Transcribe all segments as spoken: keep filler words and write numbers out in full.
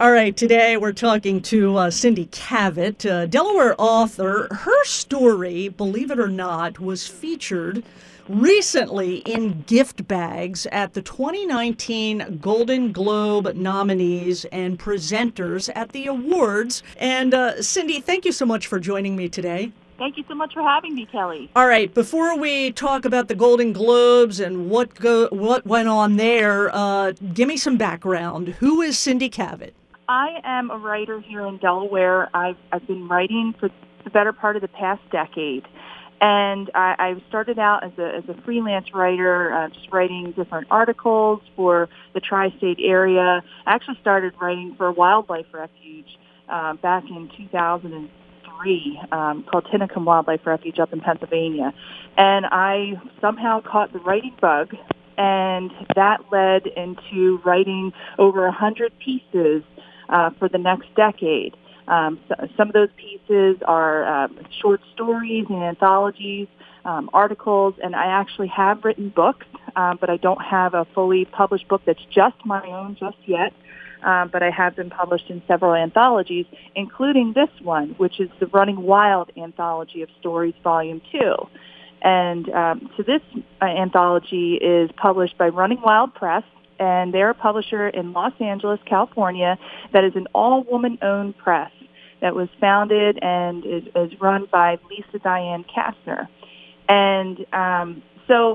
All right, today we're talking to uh, Cindy Cavett, a Delaware author. Her story, believe it or not, was featured recently in gift bags at the twenty nineteen Golden Globe nominees and presenters at the awards. And uh, Cindy, thank you so much for joining me today. Thank you so much for having me, Kelly. All right, before we talk about the Golden Globes and what go, what went on there, uh, give me some background. Who is Cindy Cavett? I am a writer here in Delaware. I've, I've been writing for the better part of the past decade. And I, I started out as a, as a freelance writer, uh, just writing different articles for the tri-state area. I actually started writing for a wildlife refuge uh, back in two thousand three um, called Tinicum Wildlife Refuge up in Pennsylvania. And I somehow caught the writing bug, and that led into writing over one hundred pieces uh, for the next decade. Um, so, some of those pieces are uh, short stories and anthologies, um, articles, and I actually have written books, um, but I don't have a fully published book that's just my own just yet. Um, but I have been published in several anthologies, including this one, which is the Running Wild Anthology of Stories, Volume two. And um, so this uh, anthology is published by Running Wild Press, and they're a publisher in Los Angeles, California, that is an all-woman-owned press that was founded and is, is run by Lisa Diane Kastner. And um, so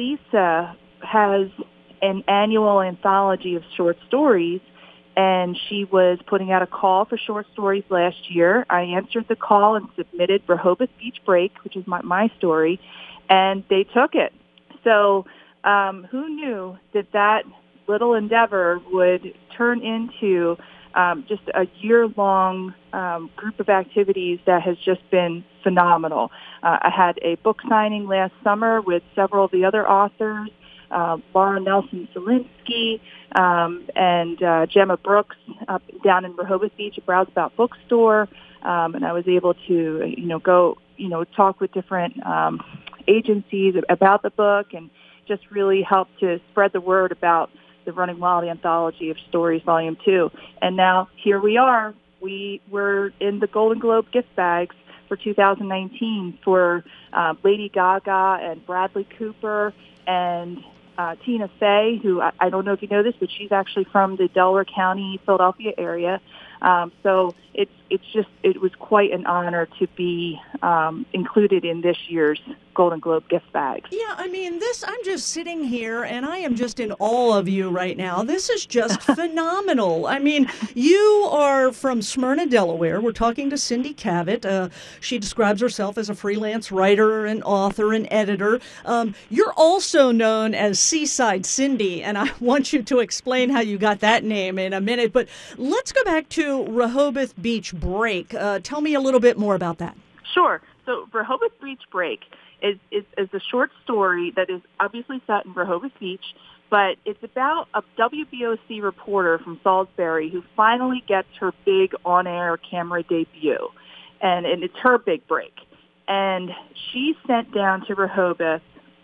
Lisa has an annual anthology of short stories, and she was putting out a call for short stories last year. I answered the call and submitted Rehoboth Beach Break, which is my, my story, and they took it. So um, who knew that that little endeavor would turn into um, just a year-long um, group of activities that has just been phenomenal. Uh, I had a book signing last summer with several of the other authors, Uh, Laura Nelson Zelinsky um, and uh, Gemma Brooks up down in Rehoboth Beach at Browse About Bookstore, um, and I was able to, you know, go, you know, talk with different um, agencies about the book and just really help to spread the word about the Running Wild Anthology of Stories, Volume Two. And now here we are. We were in the Golden Globe gift bags for two thousand nineteen for uh, Lady Gaga and Bradley Cooper and Uh, Tina Fey, who I, I don't know if you know this, but she's actually from the Delaware County, Philadelphia area. Um, so it's it's just it was quite an honor to be um, included in this year's Golden Globe gift bags. Yeah, I mean, this, I'm just sitting here and I am just in awe of you right now. This is just phenomenal. I mean, you are from Smyrna, Delaware. We're talking to Cindy Cavett. Uh, she describes herself as a freelance writer and author and editor. Um, you're also known as Seaside Cindy, and I want you to explain how you got that name in a minute. But let's go back to Rehoboth Beach Break. Uh, tell me a little bit more about that. Sure. So Rehoboth Beach Break is, is, is a short story that is obviously set in Rehoboth Beach, but it's about a W B O C reporter from Salisbury who finally gets her big on-air camera debut, and, and it's her big break. And she's sent down to Rehoboth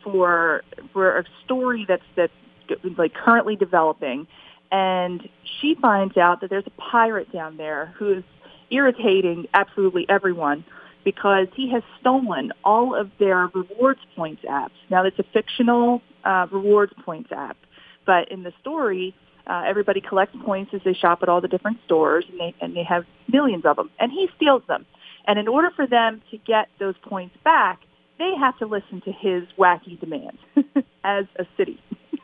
for for a story that's that's like currently developing, and she finds out that there's a pirate down there who is irritating absolutely everyone because he has stolen all of their rewards points apps. Now, it's a fictional uh, rewards points app, but in the story, uh, everybody collects points as they shop at all the different stores, and they, and they have millions of them, and he steals them. And in order for them to get those points back, they have to listen to his wacky demands as a city.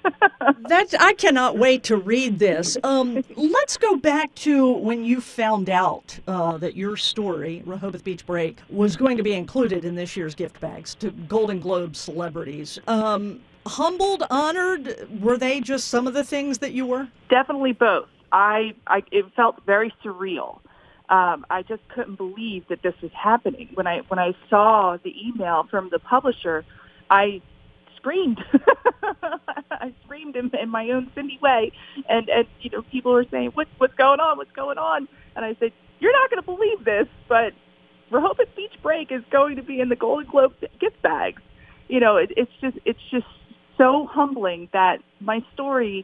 That's, I cannot wait to read this. Um, let's go back to when you found out uh, that your story, Rehoboth Beach Break, was going to be included in this year's gift bags to Golden Globe celebrities. Um, humbled, honored, were they just some of the things that you were? Definitely both. I, I it felt very surreal. Um, I just couldn't believe that this was happening. When I when I saw the email from the publisher, I screamed. I screamed in, in my own Cindy way, and, and you know, people were saying, "What what's going on? What's going on?" And I said, "You're not going to believe this, but Rehoboth Beach Break is going to be in the Golden Globe gift bags." You know, it, it's just it's just so humbling that my story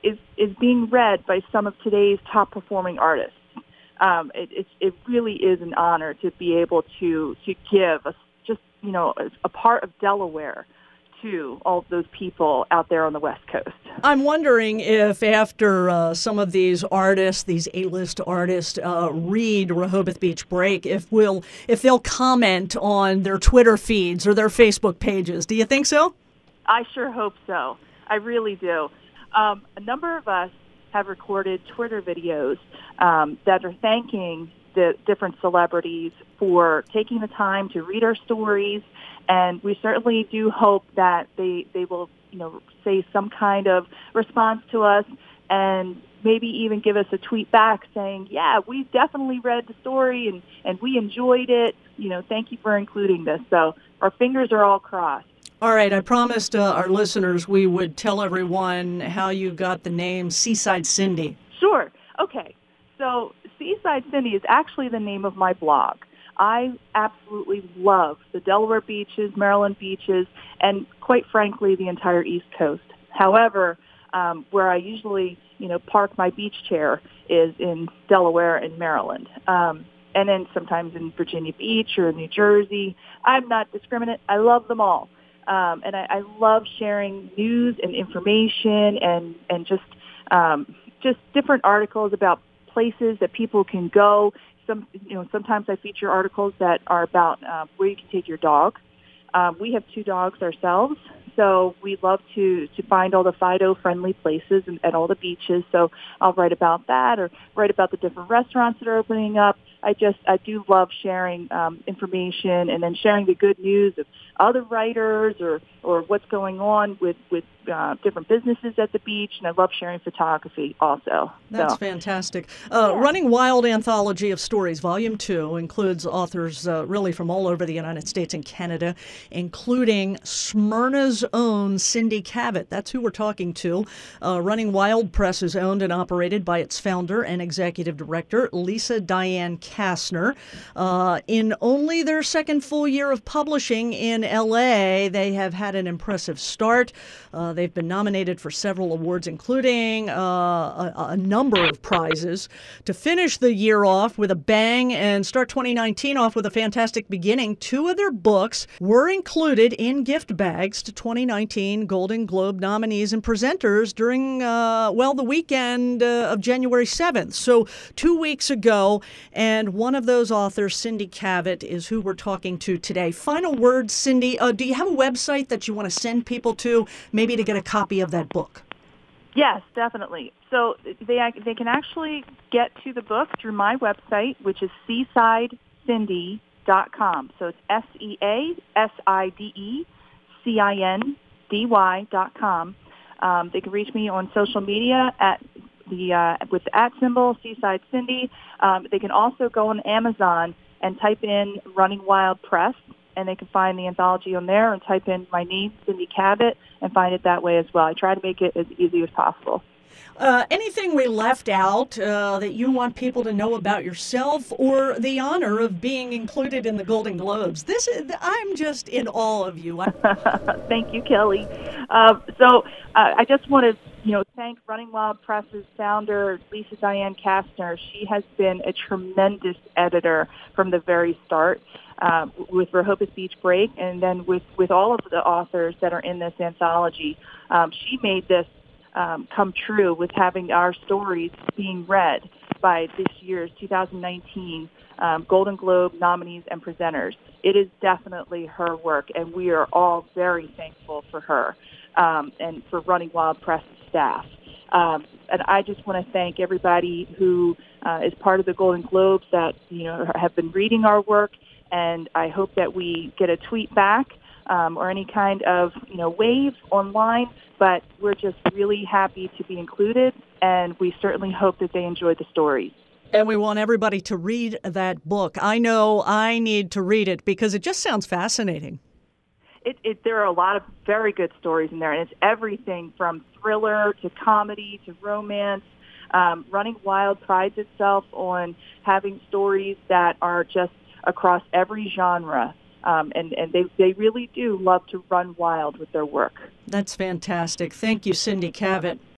is, is being read by some of today's top performing artists. Um, it, it, it really is an honor to be able to, to give a, just, you know, a, a part of Delaware to all of those people out there on the West Coast. I'm wondering if after uh, some of these artists, these A-list artists, uh, read Rehoboth Beach Break, if we'll, if they'll comment on their Twitter feeds or their Facebook pages. Do you think so? I sure hope so. I really do. Um, a number of us have recorded Twitter videos um, that are thanking the different celebrities for taking the time to read our stories, and we certainly do hope that they, they will, you know, say some kind of response to us and maybe even give us a tweet back saying, yeah, we definitely read the story and, and we enjoyed it. You know, thank you for including this. So our fingers are all crossed. All right, I promised uh, our listeners we would tell everyone how you got the name Seaside Cindy. Sure. Okay. So Seaside Cindy is actually the name of my blog. I absolutely love the Delaware beaches, Maryland beaches, and quite frankly, the entire East Coast. However, um, where I usually, you know, park my beach chair is in Delaware and Maryland. Um, and then sometimes in Virginia Beach or New Jersey. I'm not discriminate. I love them all. Um, and I, I love sharing news and information and, and just um, just different articles about places that people can go. Some, you know, sometimes I feature articles that are about uh, where you can take your dog. Um, we have two dogs ourselves, so we love to, to find all the Fido-friendly places and, at all the beaches. So I'll write about that or write about the different restaurants that are opening up. I just, I do love sharing um, information and then sharing the good news of other writers or, or what's going on with, with uh, different businesses at the beach. And I love sharing photography also. That's so. fantastic. Uh, Yeah. Running Wild Anthology of Stories, Volume two, includes authors uh, really from all over the United States and Canada, including Smyrna's own Cindy Cavett. That's who we're talking to. Uh, Running Wild Press is owned and operated by its founder and executive director, Lisa Diane Kastner. Uh, in only their second full year of publishing in L A, they have had an impressive start. Uh, they've been nominated for several awards, including uh, a, a number of prizes. To finish the year off with a bang and start twenty nineteen off with a fantastic beginning, two of their books were included in gift bags to twenty nineteen Golden Globe nominees and presenters during, uh, well, the weekend uh, of January seventh. So two weeks ago, and one of those authors, Cindy Cavett, is who we're talking to today. Final words, Cindy. Uh, do you have a website that you want to send people to, maybe to get a copy of that book? Yes, definitely. So they they can actually get to the book through my website, which is seaside cindy dot com. So it's S E A S I D E C I N D Y dot com. Um, they can reach me on social media at the uh, with the at symbol Seaside Cindy. Um, they can also go on Amazon and type in Running Wild Press, and they can find the anthology on there and type in my name, Cindy Cavett, and find it that way as well. I try to make it as easy as possible. Uh, anything we left out uh, that you want people to know about yourself or the honor of being included in the Golden Globes? This is, I'm just in awe of you. Thank you, Kelly. Uh, so uh, I just want to you know, thank Running Wild Press's founder, Lisa Diane Kastner. She has been a tremendous editor from the very start uh, with Rehoboth Beach Break, and then with, with all of the authors that are in this anthology. Um, she made this um, come true with having our stories being read by this year's two thousand nineteen um, Golden Globe nominees and presenters. It is definitely her work, and we are all very thankful for her um, and for Running Wild Press staff. Um, and I just want to thank everybody who uh, is part of the Golden Globes that, you know, have been reading our work, and I hope that we get a tweet back um, or any kind of, you know, wave online, but we're just really happy to be included, and we certainly hope that they enjoy the stories. And we want everybody to read that book. I know I need to read it because it just sounds fascinating. It, it, there are a lot of very good stories in there, and it's everything from thriller to comedy to romance. Um, Running Wild prides itself on having stories that are just across every genre, um, and, and they, they really do love to run wild with their work. That's fantastic. Thank you, Cindy Cavett.